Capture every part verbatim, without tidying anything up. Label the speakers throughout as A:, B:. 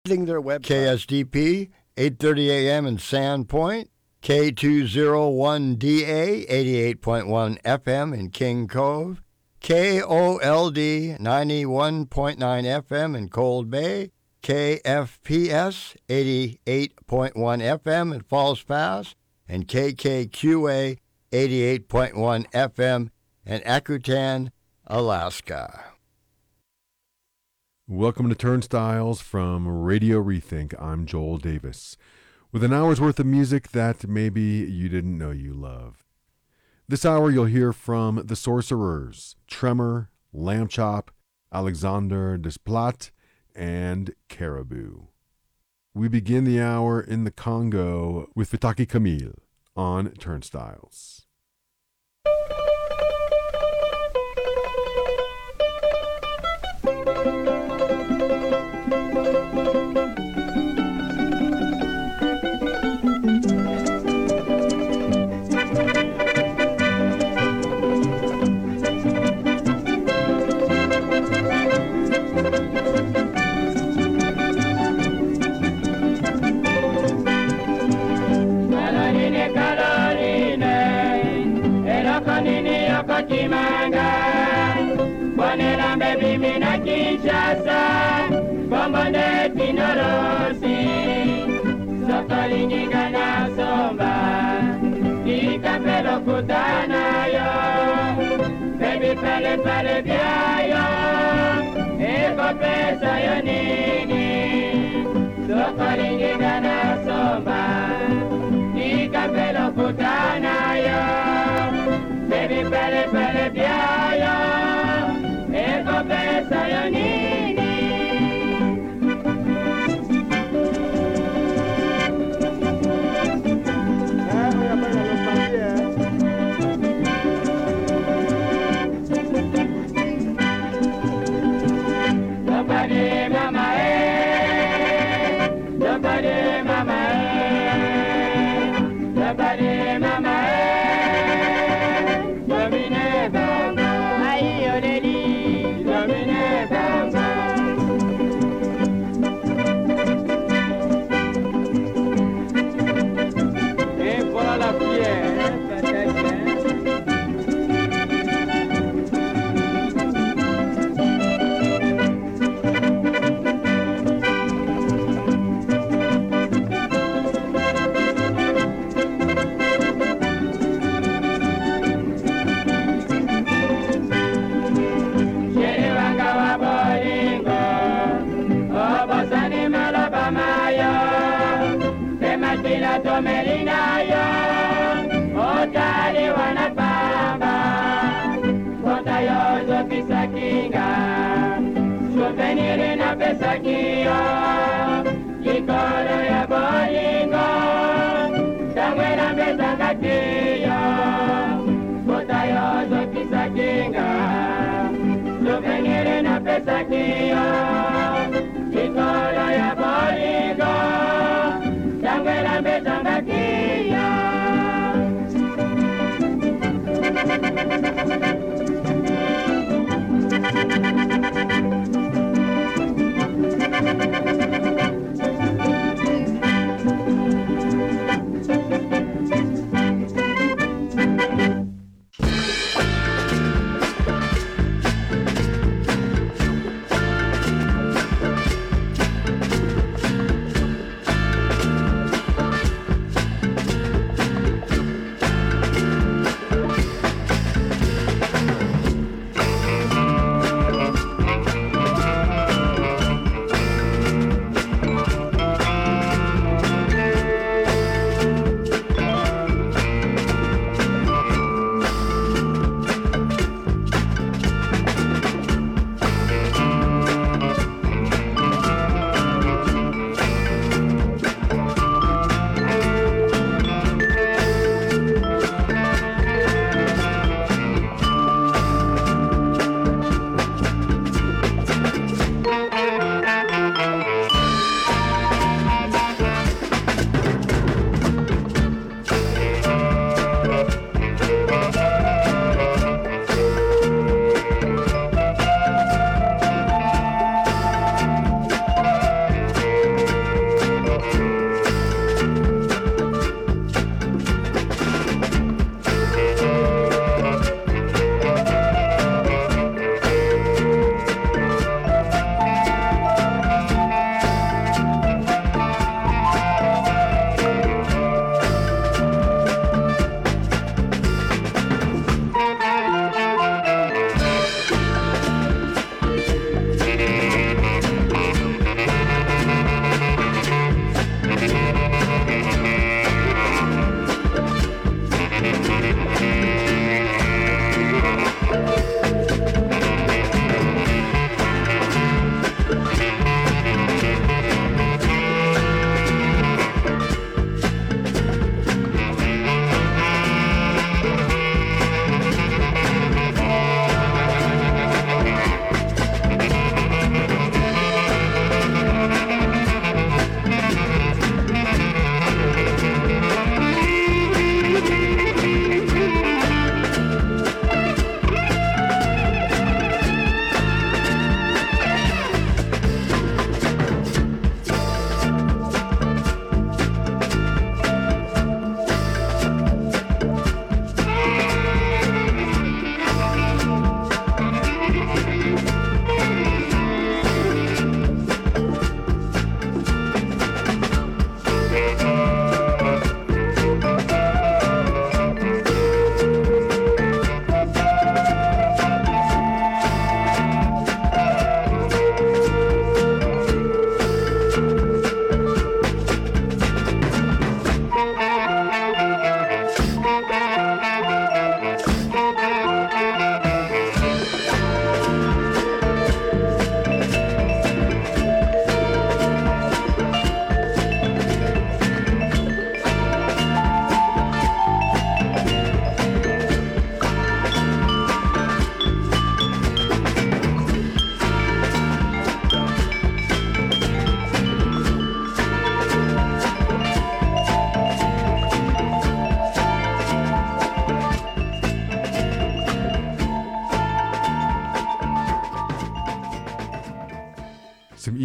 A: their website.
B: K S D P, eight thirty a.m. in Sandpoint. K two oh one D A, eighty-eight point one F M in King Cove. K O L D, ninety-one point nine F M in Cold Bay. K F P S, eighty-eight point one F M in Falls Pass. And K K Q A, eighty-eight point one F M in Akutan, Alaska.
C: Welcome to Turnstiles from Radio Rethink. I'm Joel Davis, with an hour's worth of music that maybe you didn't know you loved. This hour you'll hear from The Sorcerers, Tremor, Lamb Chop, Alexander Desplat, and Caribou. We begin the hour in the Congo with Fataki Camille on Turnstiles.
D: Kinshasa, Bombone Pinorosi, Sokolinga na somba, Ikapelo kutana yo, Baby pele pele biayo, Eko pesa yo nini, Sokolinga na somba, Ikapelo kutana yo, Baby pele pele biayo, Eko pesa yo nini. Nobody mama eh, nobody mama eh, nobody mama eh, domine bongo, aïe oleli, domine bongo. Et voilà la pierre, peut-être. Melina yo, otali wanapamba, kota yo zofisa kinga, souvenir na pesa kiyo, kikolo ya bolingo, tangwe na pesa katiyo, kota yo zofisa kinga, souvenir na pesa kiyo, kikolo ya bolingo, tangwe na pesa katiyo.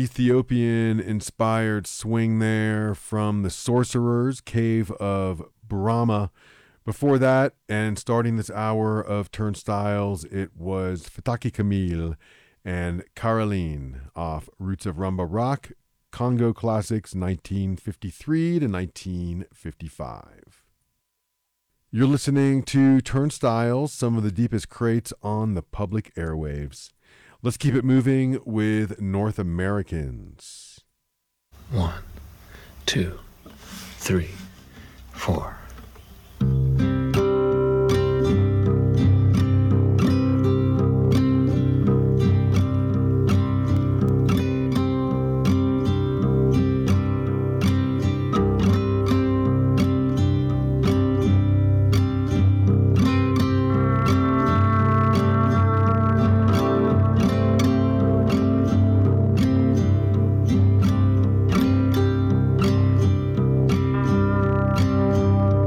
C: Ethiopian-inspired swing there from the Sorcerers, Cave of Brahma. Before that, and starting this hour of Turnstiles, it was Fataki Camille and Caroline off Roots of Rumba Rock, Congo Classics nineteen fifty-three to nineteen fifty-five. You're listening to Turnstiles, some of the deepest crates on the public airwaves. Let's keep it moving with North Americans.
A: One, two, three, four.
E: Thank you.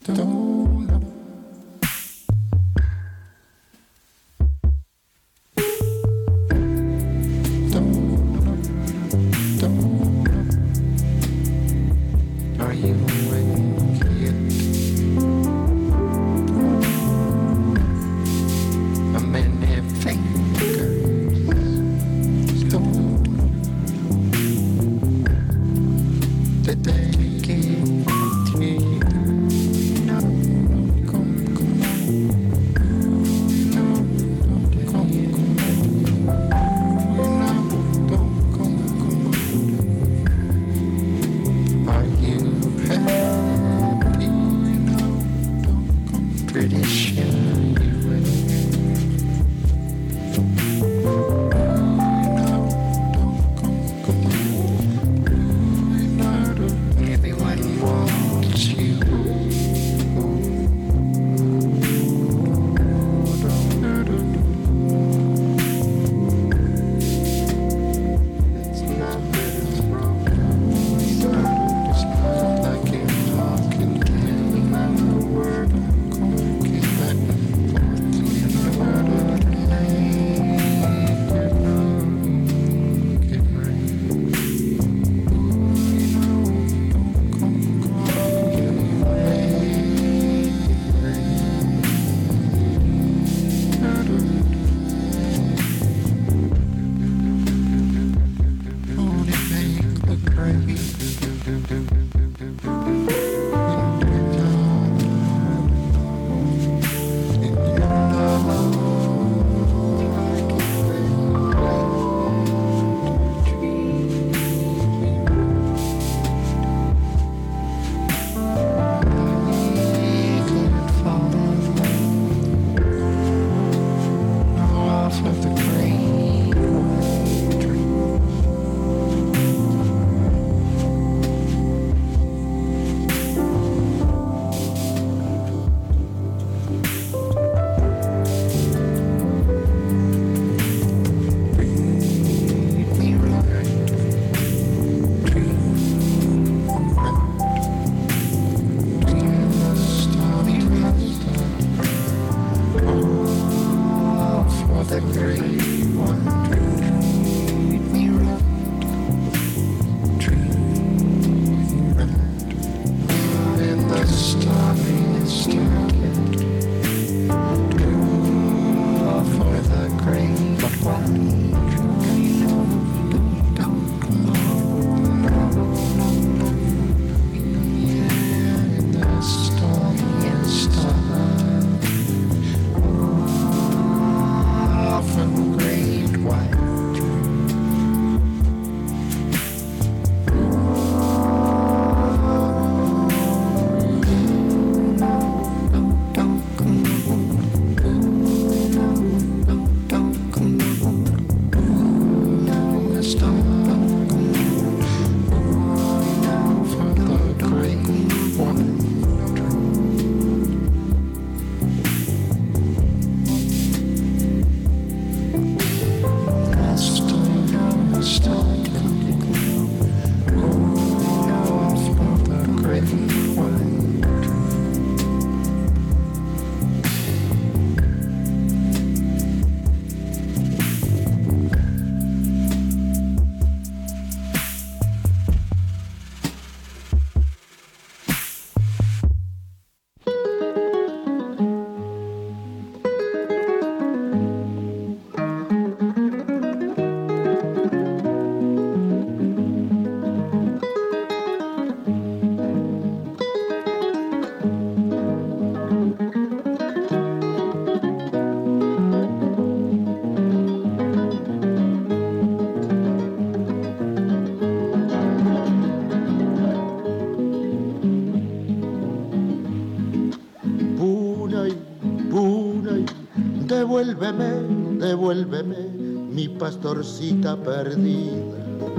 E: Devuélveme, devuélveme, mi pastorcita perdida.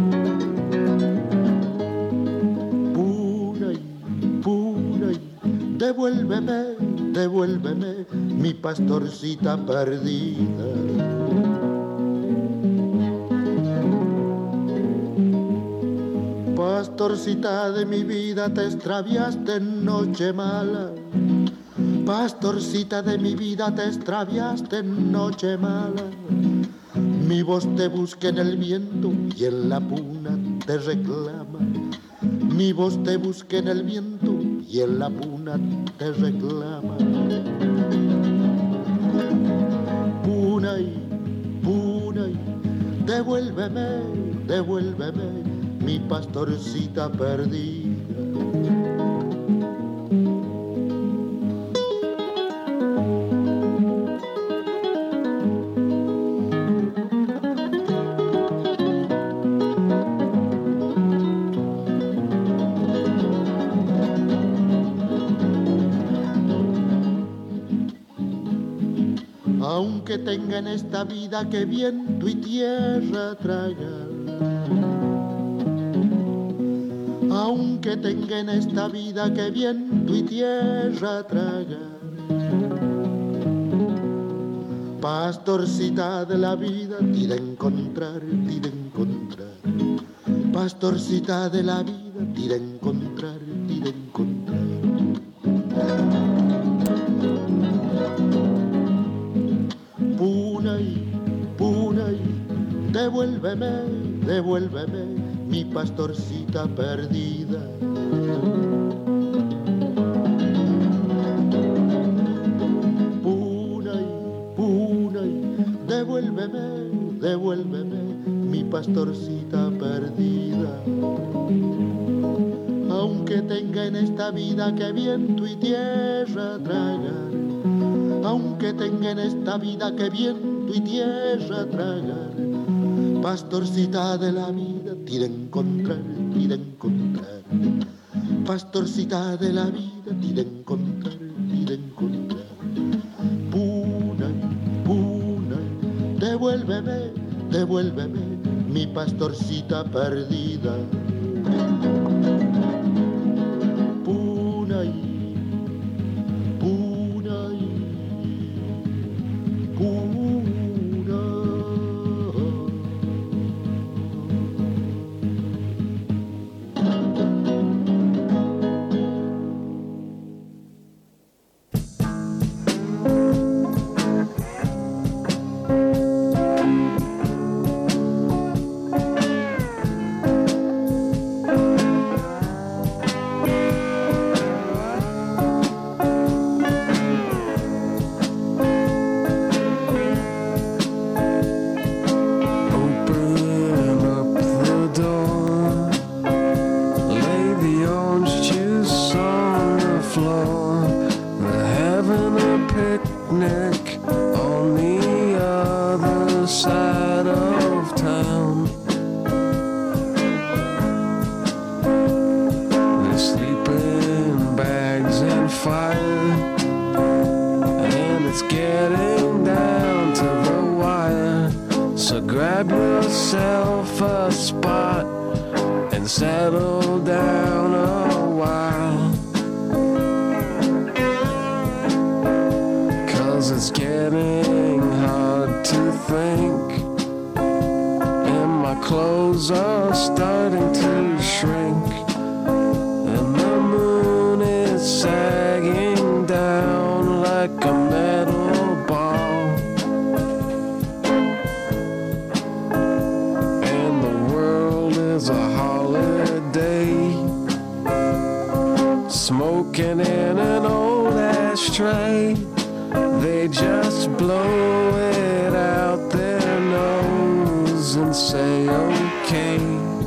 E: Pura y pura y devuélveme, devuélveme, mi pastorcita perdida. Pastorcita de mi vida, te extraviaste en noche mala. Pastorcita de mi vida, te extraviaste en noche mala. Mi voz te busca en el viento y en la puna te reclama. Mi voz te busca en el viento y en la puna te reclama. Punay, Punay, devuélveme, devuélveme, mi pastorcita perdida. Aunque tenga en esta vida que viento y tierra tragar, aunque tenga en esta vida que viento y tierra tragar, pastorcita de la vida, tira a encontrar, tira a encontrar, pastorcita de la vida, tira a encontrar, tira a encontrar. Punay, Punay, devuélveme, devuélveme, mi pastorcita perdida. Punay, Punay, devuélveme, devuélveme, mi pastorcita perdida. Aunque tenga en esta vida que viento y tierra tragar, aunque tenga en esta vida que viento y tierra tragar, pastorcita de la vida, tira a encontrar, tira a encontrar, pastorcita de la vida, tira a encontrar, tira a encontrar. Punay, Punay, devuélveme, devuélveme, mi pastorcita perdida. Punay, Punay,
F: settle down a while, 'cause it's getting hard to think, and my clothes are starting to shrink, and the moon is sagging down like a metal ball, and the world is a holiday, smoking in an old ashtray. They just blow it out their nose and say okay.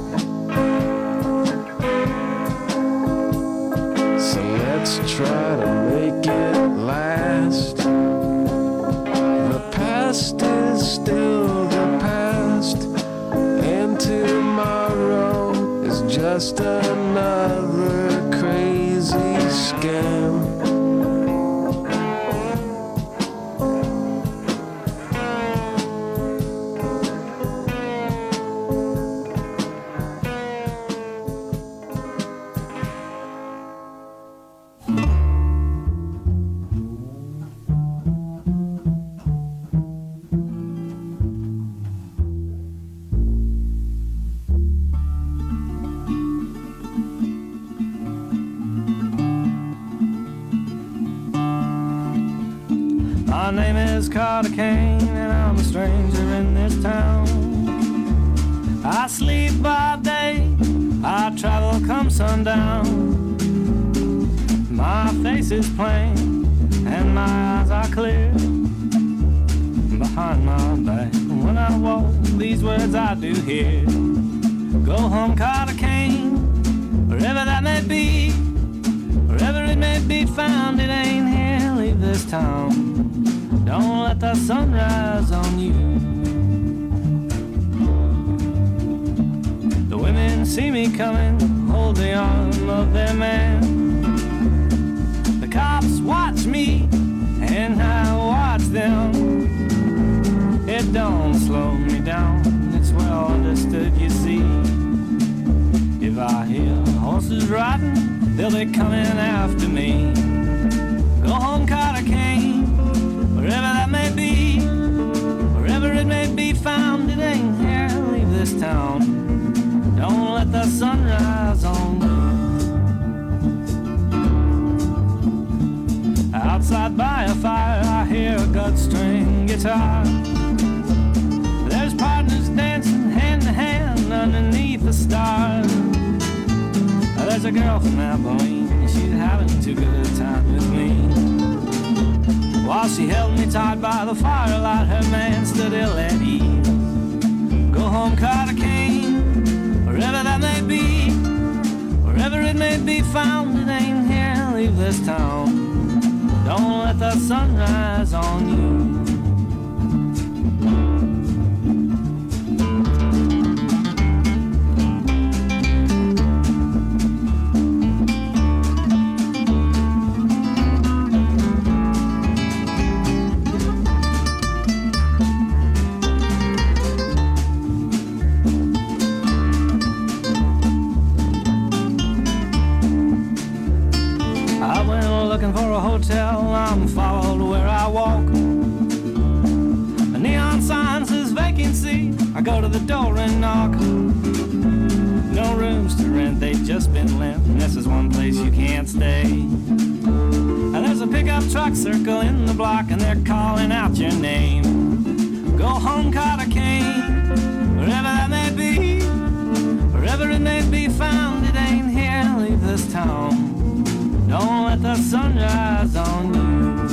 F: So let's try to make it last. The past is still the past, and tomorrow is just another crazy scam.
G: My name is Carter Kane, and I'm a stranger in this town. I sleep by day, I travel come sundown. My face is plain, and my eyes are clear. Behind my back, when I walk, these words I do hear. Go home, Carter Kane, wherever that may be. Wherever it may be found, it ain't here. Leave this town, don't let the sun rise on you. The women see me coming, hold the arm of their man. The cops watch me, and I watch them. It don't slow me down, it's well understood, you see. If I hear horses riding, they'll be coming after me. Go home, Carter Kane, wherever that may be. Wherever it may be found, it ain't here. Leave this town, don't let the sun rise on you. Outside by a fire, I hear a gut-string guitar. There's partners dancing hand to hand underneath the stars. There's a girl from Abilene, she's having too good a time with me. While she held me tight by the firelight, her man stood ill at ease. Go home, Carter Kane, wherever that may be. Wherever it may be found, it ain't here. Leave this town, don't let the sun rise on you. I'm followed where I walk. A neon sign says vacancy. I go to the door and knock. No rooms to rent, they've just been lent, and this is one place you can't stay. And there's a pickup truck circling the block, and they're calling out your name. Go home, Carter Kane, wherever that may be. Wherever it may be found, it ain't here. Leave this town, don't let the sun rise on you.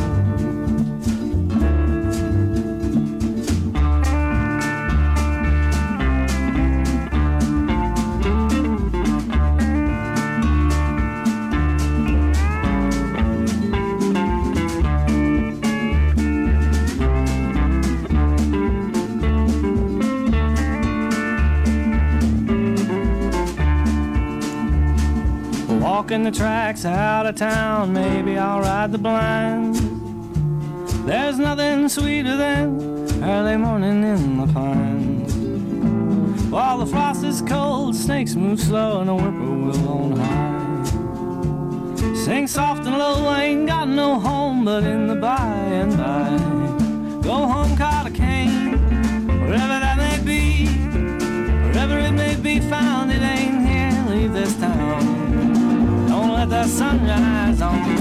G: Walking the tracks out of town, maybe I'll ride the blind. There's nothing sweeter than early morning in the pines. While the frost is cold, snakes move slow, and a whippoorwill on high. Sing soft and low, I ain't got no home, but in the by and by. Go home, Carter Kane, wherever that may be. Wherever it may be found, it ain't here. Leave this town, don't let the sun rise on you.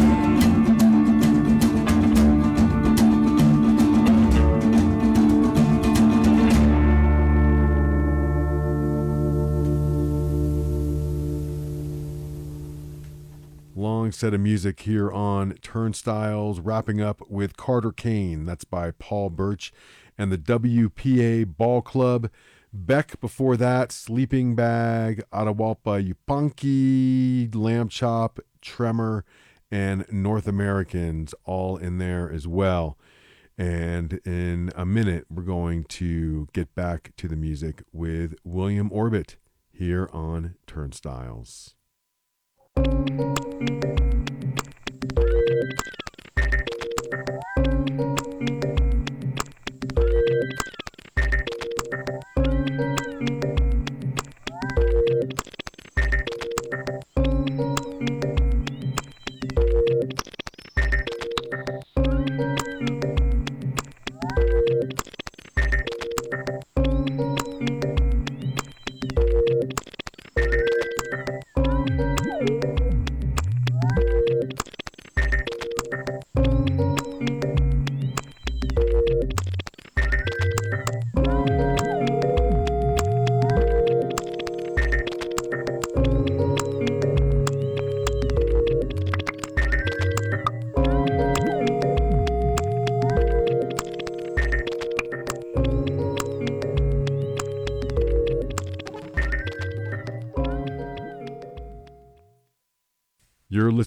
C: Long set of music here on Turnstiles, wrapping up with Carter Kane. That's by Paul Birch and the W P A Ball Club. Beck before that, Sleeping Bag, Atahualpa Yupanqui, Lamb Chop, Tremor, and North Americans all in there as well. And in a minute, we're going to get back to the music with William Orbit here on Turnstiles.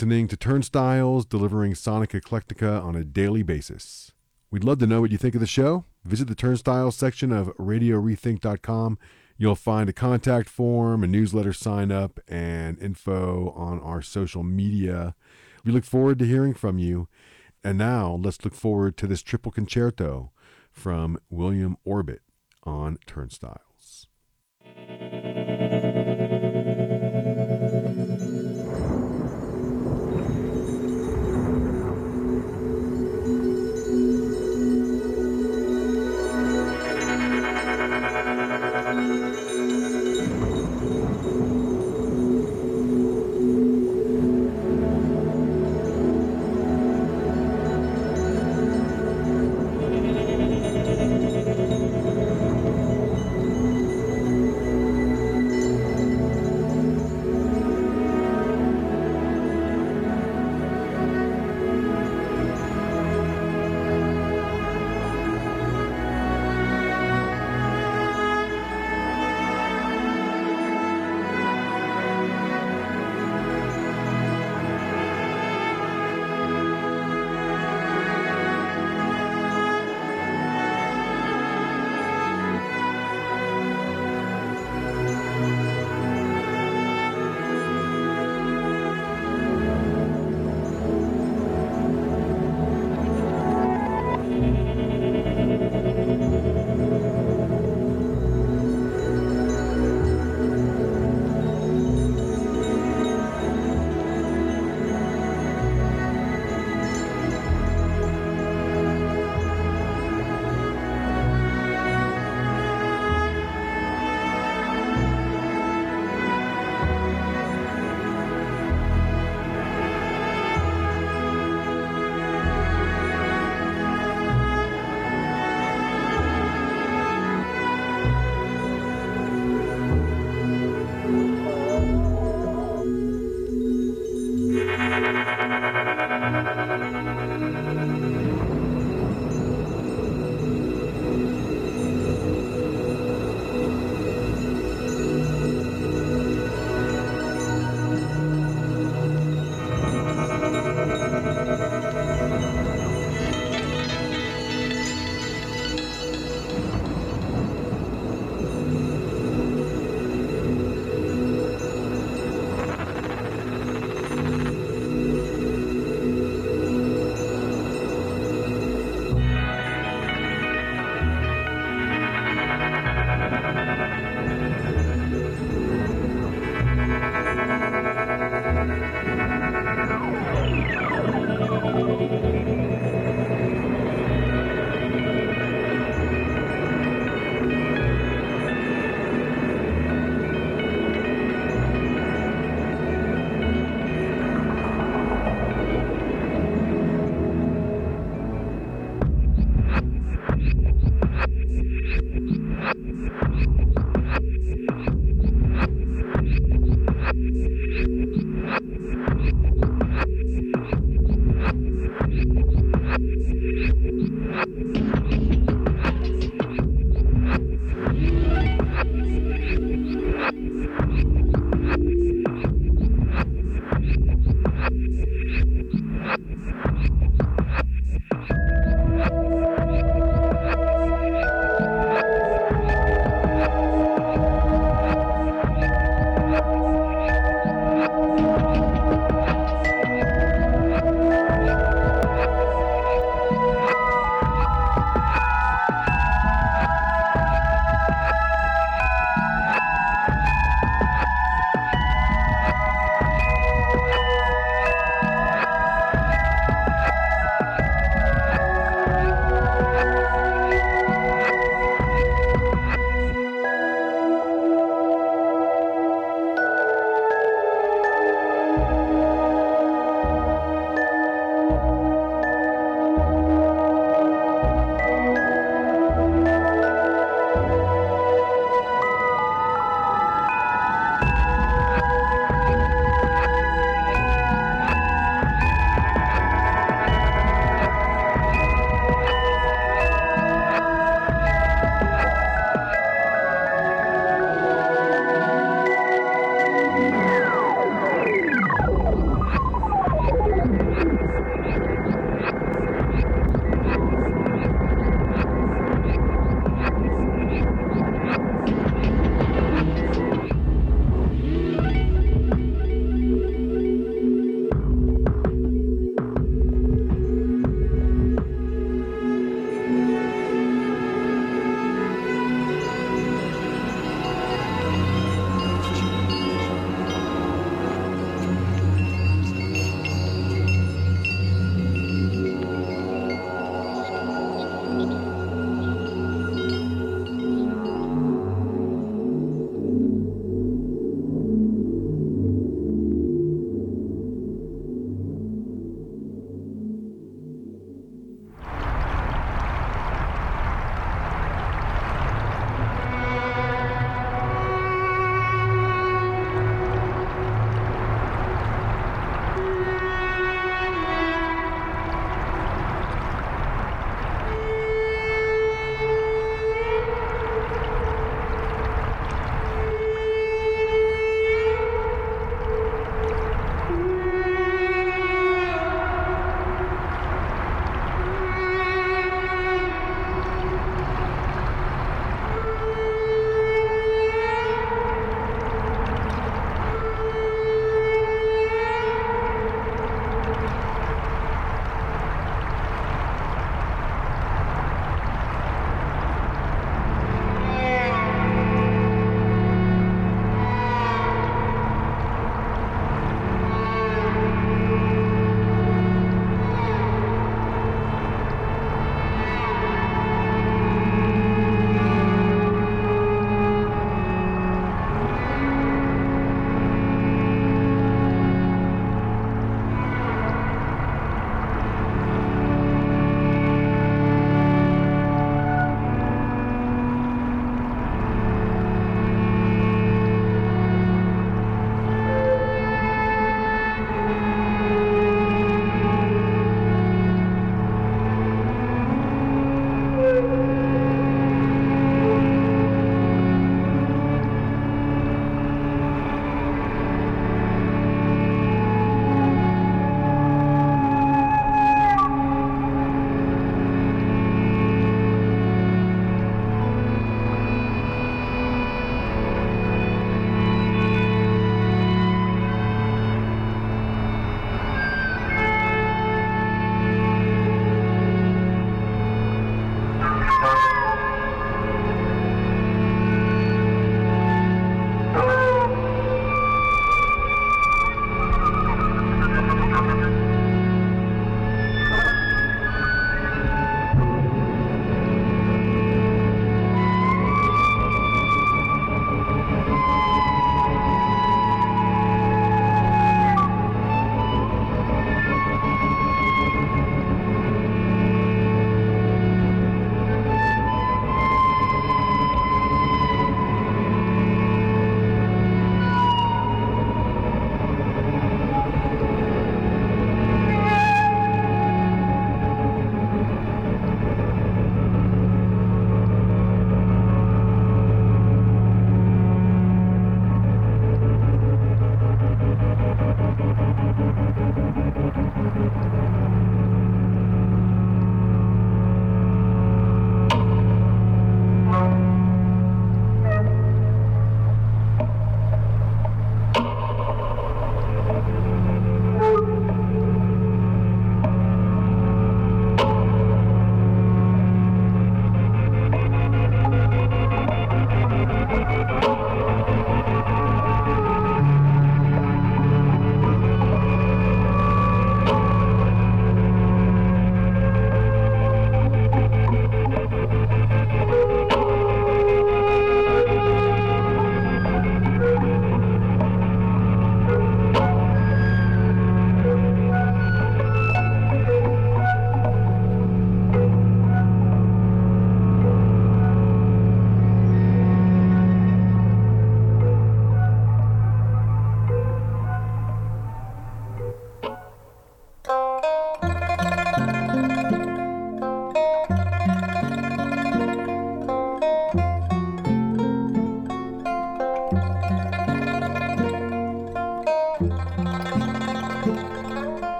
C: listening to Turnstiles, delivering Sonic Eclectica on a daily basis. We'd love to know what you think of the show. Visit the Turnstiles section of radio rethink dot com. You'll find a contact form, a newsletter sign up, and info on our social media. We look forward to hearing from you. And now let's look forward to this triple concerto from William Orbit on Turnstiles.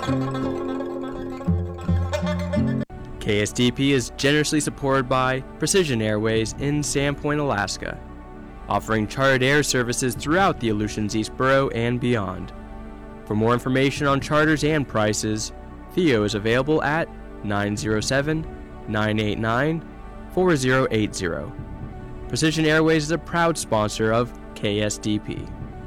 H: K S D P is generously supported by Precision Airways in Sandpoint, Alaska, offering chartered air services throughout the Aleutians East Borough and beyond. For more information on charters and prices, Theo is available at nine oh seven, nine eight nine, four oh eight oh. Precision Airways is a proud sponsor of K S D P.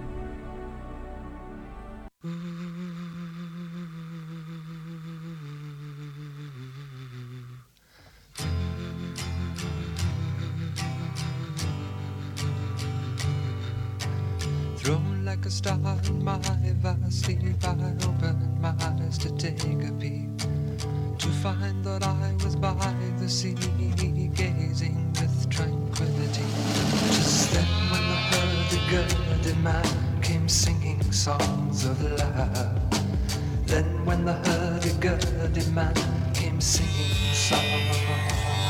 I: Thrown like a star in my vast sleep, I opened my eyes to take a peek, to find that I was by the sea, gazing with tranquility. Just then when the hurdy-gurdy man came singing songs of love, then when the hurdy-gurdy man came singing songs of love.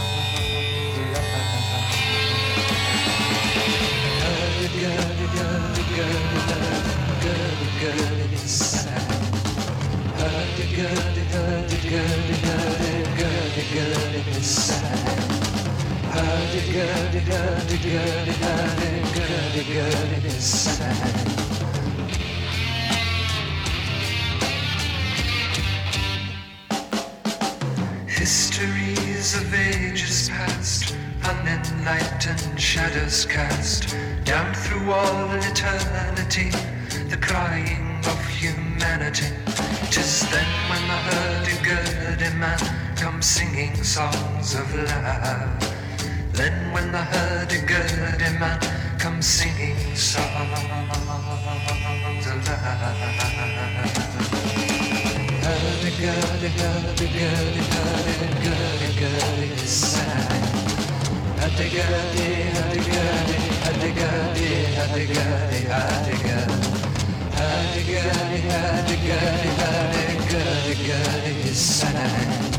I: Hurdy-gurdy, hurdy-gurdy, hurdy-gurdy, it's sad. Hurdy-gurdy, hurdy-gurdy, hurdy-gurdy, it's sad. Hurdy-gurdy, hurdy-gurdy, hurdy-gurdy, it's sad. Histories of ages past, unenlightened shadows cast down through all eternity, the crying of humanity. 'Tis then when the hurdy-gurdy man comes singing songs of love. Then when the hurdy-gurdy man comes singing songs of love. Hurdy-gurdy, hurdy-gurdy, hurdy-gurdy, is sad. Hurdy-gurdy, hurdy-gurdy, hurdy-gurdy, hurdy-gurdy, hurdy-gurdy. Hurdy-gurdy, hurdy-gurdy, hurdy-gurdy, is sad.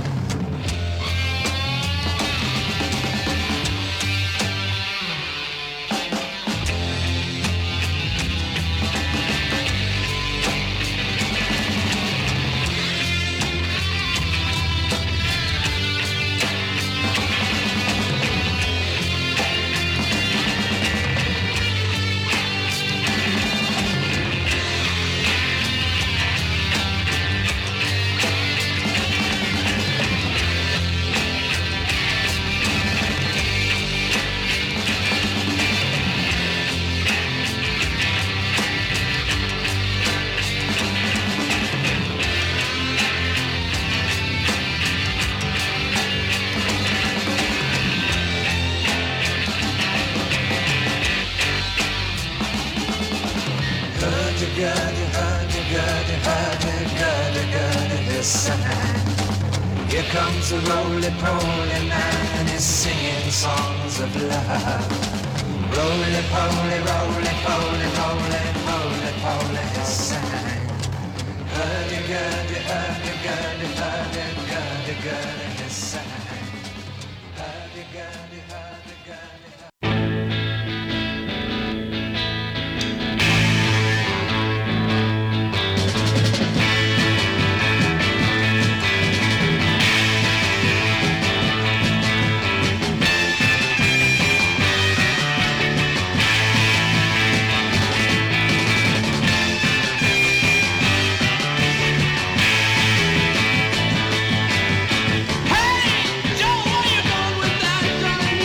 I: Here comes a roly-poly man and he's singing songs of love. Roly-poly, roly-poly, roly-poly, poly, he sang. Hurdy-gurdy, hurdy-gurdy, hurdy-gurdy, he sang. Hurdy-gurdy, hurdy-gurdy.
G: Hey, Joe, what you doing with that gun?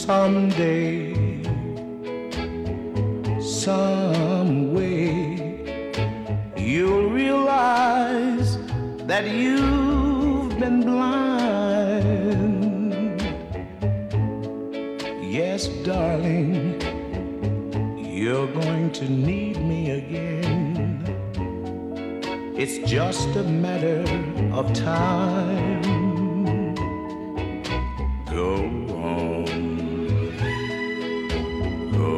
J: someday, some way, you'll realize that you've been blind. Yes, darling, you're going to need me again. It's just a matter of time. Go on, go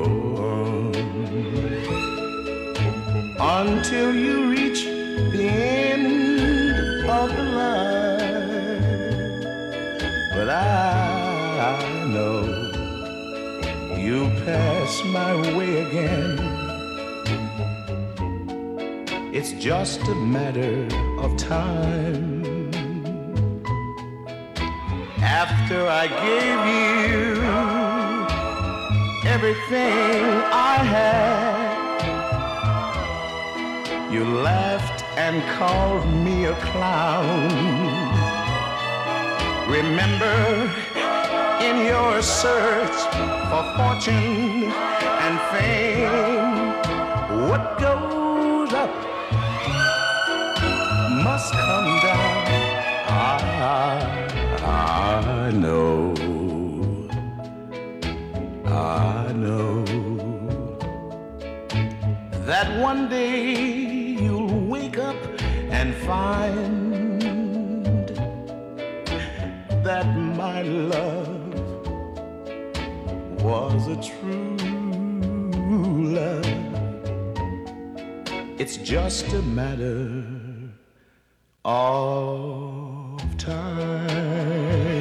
J: on, until you reach the end of the line. But I know you'll pass my way again. It's just a matter of time. After I gave you everything I had, you laughed and called me a clown. Remember, in your search for fortune and fame, what goes up must come down. I, I know, I know that one day you'll wake up and find that my love was a true love. It's just a matter of time.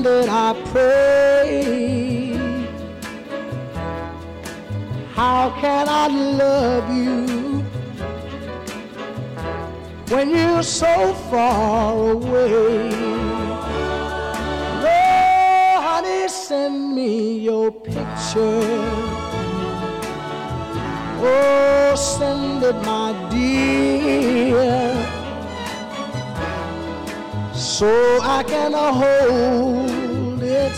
J: send it, I pray. How can I love you when you're so far away? Oh, honey, send me your picture. Oh, send it, my dear, so I can hold it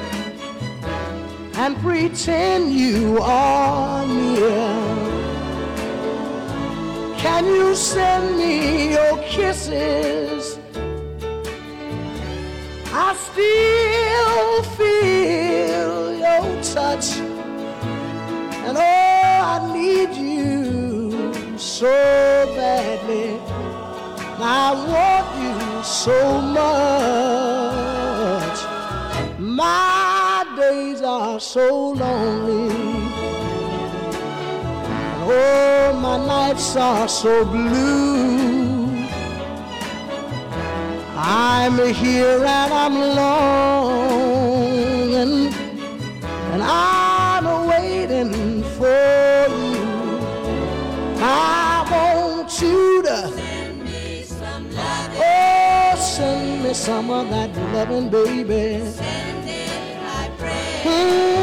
J: and pretend you are near. Can you send me your kisses? I still feel your touch, and oh, I need you so badly. I want you so much. My days are so lonely, and oh, my nights are so blue. I'm here and I'm longing, and I'm waiting for you. I want you to send me some loving. Oh, send me some of that loving, baby. Send it, I pray. Mm.